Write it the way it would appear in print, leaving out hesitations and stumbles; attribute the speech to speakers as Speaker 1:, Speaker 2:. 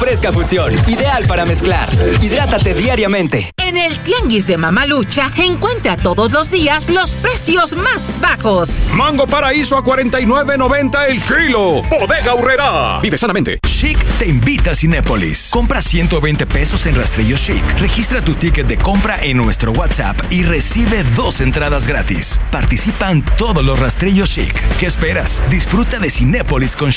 Speaker 1: fresca fusión, ideal para mezclar. Hidrátate diariamente.
Speaker 2: En el Tianguis de Mamalucha, encuentra todos los días los precios más bajos.
Speaker 3: Mango Paraíso a $49.90 el kilo. Bodega Aurrerá. Vive sanamente.
Speaker 4: Chic te invita a Cinépolis. Compra 120 pesos en Rastrillo Chic. Registra tu ticket de compra en nuestro WhatsApp y recibe 2 entradas gratis. Participan todos los Rastrillos Chic. ¿Qué esperas? Disfruta de Cinépolis con